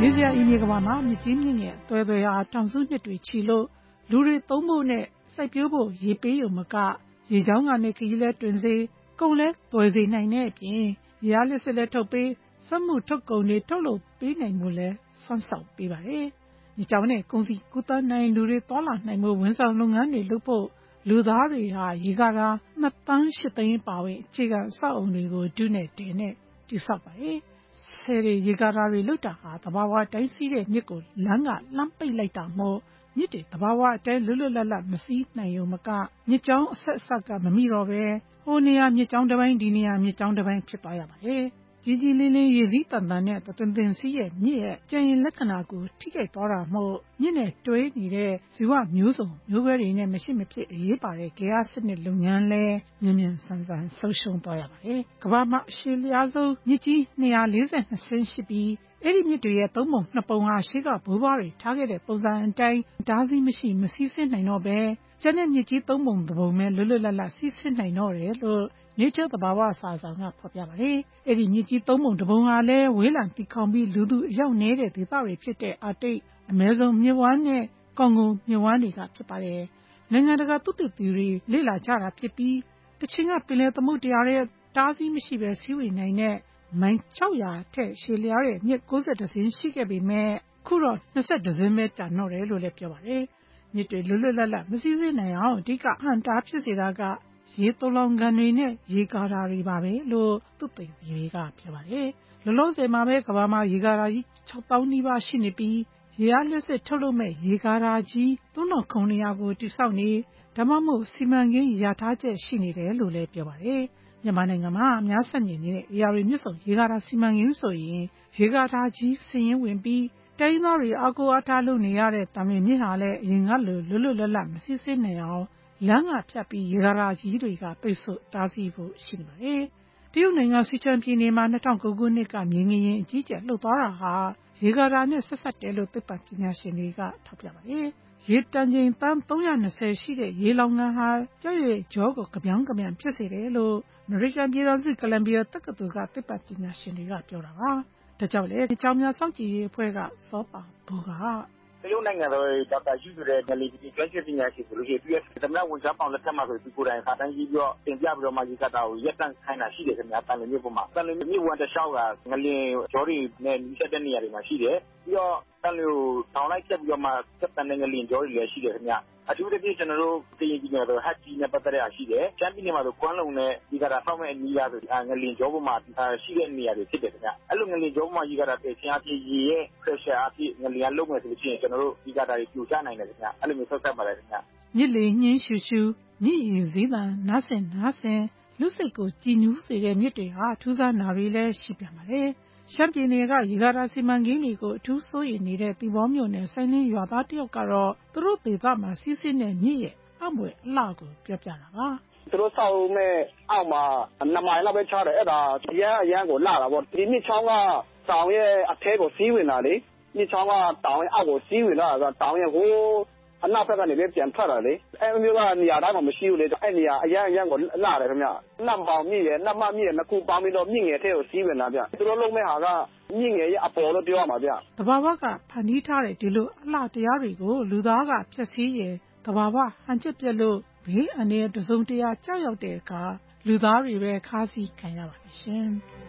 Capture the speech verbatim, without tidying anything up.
စရာအီမြေကမ္ဘာမှာမြစ်ကြီးမြစ်ငယ်သွယ်သွယ်ဟာတောင်စုနှစ်တွေချီလို့လူတွေသုံးဖို့နဲ့စိုက်ပျိုးဖို့ရေပေးရုံမကရေချောင်းကနေခရီးလဲတွင်စေကုန်လဲသွယ်စေနိုင်တဲ့အပြင်ရေအားလျှပ်စစ်လဲထုတ်ပေးစက်မှုထုတ်ကုန်တွေထုတ်လုပ်ပေးနိုင်မှုလဲစွမ်းဆောင်ပေးပါတယ်။ဒီကြောင့်နဲ့ကုန်စည်ကူးသန်းနိုင်လူတွေသွားလာနိုင်မှုဝန်ဆောင်လုပ်ငန်းတွေလုပ်ဖို့လူသားတွေဟာရေကာတာနှစ်သန်းရှစ်သိန်းပါဝင်အခြေခံအဆောက်အုံတွေကိုဒုနဲ့တဲနဲ့တည်ဆောက်ပါတယ်။ဆယ်ရီရေကာတာတွေလုပ်တာဟာသဘာဝတိုင်းစီးတဲ့မြစ်ကိုလမ်းကလှမ်းပိတ်လိုက်တာမို့မြစ်တွေသဘာဝအတိုင်းလွတ်လွတ်လပ်လပ်မစီးနိုင်ုံမကမြစ်ကြောင်းအဆက်အဆက်ကမမိတော့ပဲဟိုနေရာမြစ်ကြောင်းတစ်ပိုင်းဒီနေရာမြစ်ကြောင်းတစ်ပိုင်းဖြစ်သွားရပါတယ်။ကြီးကြီးလေးလေးရေစီးတန်တန်နဲ့တွင်တွင်စီးရဲ့မြစ်ရဲ့ကြံရင်လက္ခဏာကိုထိခိုက်သွားတာမို့မြစ်နဲ့တွဲနေတဲ့ဇီဝမျိုးစုံမျိုးပဲတွေနဲ့မရှိမဖြစ်အရေးပါတဲ့ဂေဟစနစ်လုပ်ငန်းလဲမြန်မြန်ဆန်ဆန်ဆုံးရှုံးသွားရပါတယ်။ကမ္ဘာမှာအရှည်လျားဆုံးမြစ်ကြီးနှစ်ရာလေးဆယ်နှစ်ဆင်းရှိပြီးအဲ့ဒီမြစ်တွေရဲ့သုံးပုံနှစ်ပုံဟာရှေးကဘိုးဘွားတွေထားခဲ့တဲ့ပုံစံအတိုင်းတားဆီးမရှိမစီးဆင်းနိုင်တော့ပဲကျန်တဲ့မြစ်ကြီးသုံးပုံတစ်ပုံပဲလွတ်လွတ်လပ်လပ်စီးဆင်းနိုင်တော့တယ်လို့Nature သဘာဝစာဆောင်ကဖော်ပြပါတယ်။အဲ့ဒီမြစ်ကြီးသုံးပုံတစ်ပုံဟာလည်းဝေးလံတီခေါင်ပြီးလူသူအရောက်နေတဲ့ဒေသတွေဖြစ်တဲ့အာတိတ်အမဲဆုံးမြစ်ဝှမ်းနဲ့ကွန်ဂိုမြစ်ဝှမ်းတွေကဖြစ်ပါတယ်။နိုင်ငံတကာသုတေသီတွေလေ့လာကြတာဖြစ်ပြီးတချင်ကပင်လယ်သမုဒ္ဒရာရဲ့တားဆီးမရှိပဲစီးဝင်နိုင်တဲ့မိုင်၆၀၀ထက်ရှည်လျားတဲ့မြစ်၉၁စင်းရှိခဲ့ပေမဲ့ခုတော့၂၁စင်းပဲကျန်တော့တယ်လို့လည်းပြောပါတယ်။မြစ်တွေလွတ်လွတ်လပ်လပ်မစီးဆင်းနိုင်အောင်အဓိကအဟန့်တားဖြစ်စေတာကရေသွလောင်ကန်တွေနဲ့ရေကာတာတွေပါပဲလို့သုတေသီတွေကပြောပါတယ်။လောလောဆယ်မှာပဲကမ္ဘာမှာရေကာတာကြီး၆သောင်းနီးပါးရှိနေပြီးရေအားလျှပ်စစ်ထုတ်လုပ်မဲ့ရေကာတာကြီးသုံးထောင်ခုနှစ်ရာကိုတိစောက်နေဒါမှမဟုတ်စီမံကိန်းရထားချက်ရှိနေတယ်လို့လည်းပြောပါတယ်။မြန်မာနိုင်ငံမှာအများဆက်မြင်နေတဲ့ဧရာဝတီမြစ်ဆုံရေကာတာစီမံကိန်းဆိုရင်ရေကာတာကြီးစည်ရင်းဝင်ပြီးတိုင်းသားတွေအားကိုးအားထားလုပ်နေရတဲ့တံမြင့်ဟာလည်းအရင်ကလိုလွတ်လွတ်လပ်လပ်မစီးဆင်းနိုင်အောင်လမ်းကဖြတ်ပြီးရေကာတာကြီးတွေကပိတ်ဆို့တားဆီးဖို့ရှိနေပါတယ်။တရုတ်နိုင်ငံစီချွမ်ပြည်နယ်မှာ၂၀၀၉ခုနှစ်ကမြေငလျင်အကြီးကျယ်လှုပ်သွားတာဟာရေကာတာနဲ့ဆက်ဆက်တယ်လို့သိပ္ပံပညာရှင်တွေကထောက်ပြပါတယ်။ရေတန်ချိန်သန်းသုံးရာနှစ်ဆယ်ရှိတဲ့ရေလောင်ကန်ဟာကြွရွယ်ကြောကိုကပြောင်းကပြန်ဖြစ်စေတယ်လို့အမေရိကန်ပြည်ထောင်စုကိုလံဘီယာတက္ကသိုလ်ကသိပ္ပံပညာရှင်တွေကပြောတာပါ။ဒါကြောင့်လေကြောင်များစောင့်ကြည့်ရေးအဖွဲ့ကစောပါဘူကတရုတ်နိုင်ငံတော်ဒေါက်တာယူဆိုတဲ့ငလီကျွမ်းကျင်ပညာရှင်ဆိုလို့ရှိရင်သူရဲ့သမ္မတဝန်ကြီးပေါင်လက်ထက်မှာဆိုသူကိုယ်တိုင်စာတမ်းရေးပြီးတော့တင်ပြပြီးတော့မှရေကာတာကိုရက်တန့်ခိုင်းတာရှိတယ်ခင်ဗျာတန်လွင်မြစ်ပေါ်မှာတန်လွင်မြစ်ဝမ်းတစ်လျှောက်ကငလင်ဂျော်ရီနဲ့နီးစပ်တဲ့နေရာတွေမှာရှိတယ်ပြီးတော့တန်လွင်ကိုထောင်လိုက်ချက်ပြီးတော့မှဆက်တန်တဲ့ငလင်ဂျော်ရီလည်းရှိတယ်ခင်ဗျာအထူးသဖြင့်ကျွန်တော်တို့ကရင်ပြည်နယ်ဆိုဟတ်ကြီးနဲ့ပတ်သက်တဲ့အရှိတယ်ချမ်းပြည်နယ်မှာဆိုကွမ်းလုံနဲ့ဒီကတာဆောက်မဲ့အနီးအားဆိုငလင်ကျောပေါ်မှာရှိတဲ့နေရာတွေဖြစ်တယ်ခင်ဗျအဲ့လိုငလင်ကျောပေါ်မှာဒီကတာတည်ချင်းအဖြစ်ရေရဲ့ pressure အဖြစ်ငလင်ကလုံမဲ့ဆိုလို့ရှိရင်ကျွန်တော်တို့ဒီကတာတွေပြိုကျနိုင်တယ်ခင်ဗျအဲ့လိုမျိုးဆက်ဆက်ပါတယ်ခင်ဗျမြစ်လေညင်းရှူရှူမြစ်ရင်စည်းတန်နားဆင်နားဆင်လူစိတ်ကိုကြည်နူးစေတဲ့မြစ်တွေဟာထူးဆန်းနာတွေလည်းရှိပြန်ပါတယ်ရှမ်းပြည်နယ်ကရေကာတာစီမံကိန်းတွေကိုအထူးစိုးရိမ်နေတဲ့သီပေါမြို့နယ်ဆိုင်းလင်းရွာသားတယောက်ကတော့သူတို့ဒေသမှာစီးဆင်းတဲ့မြစ်ရဲ့အမွေအလှကိုပြောပြတာပါသူတို့ဆောက်မဲ့အောက်မှာနှစ်မိုင်လောက်ပဲချတယ်အဲ့ဒါရမ်းအရမ်းကိုလှတာပေါ့ဒီမြစ်ချောင်းကတောင်ရဲ့အထဲကိုစီးဝင်တာလေမြစ်ချောင်းကတောင်ရဲ့အောက်ကိုစီးဝင်လာတာတောင်ရဲ့ဟိုးအနောက်ဘက်ကနေပဲပြန်ထွက်လာလေအဲ့မျိုးကနေရာတိုင်းမှာမရှိဘူးလေအဲ့နေရာအရမ်းအရမ်းကိုလှတယ်ခင်ဗျနှမ်ပေါင်မြစ်ရဲ့နှမ်မမြစ်ရဲ့နှစ်ခုပေါင်းပြီးတော့မြင့်ငယ်ထဲကိုစီးဝင်လာဗျသူတို့လုံးမဲ့ဟာကမြင့်ငယ်ရဲ့အပေါ်လို့ပြောရမှာဗျတဘာဝကဖန်တီးထားတဲ့ဒီလိုအလှတရားတွေကိုလူသားကဖျက်ဆီးရင်တဘာဝဟန်ချက်ပြက်လို့ဘေးအန္တရာယ်တစုံတရာကြောက်ရောက်တဲ့အခါလူသားတွေပဲခါးစည်းခံရပါလိမ့်ရှင်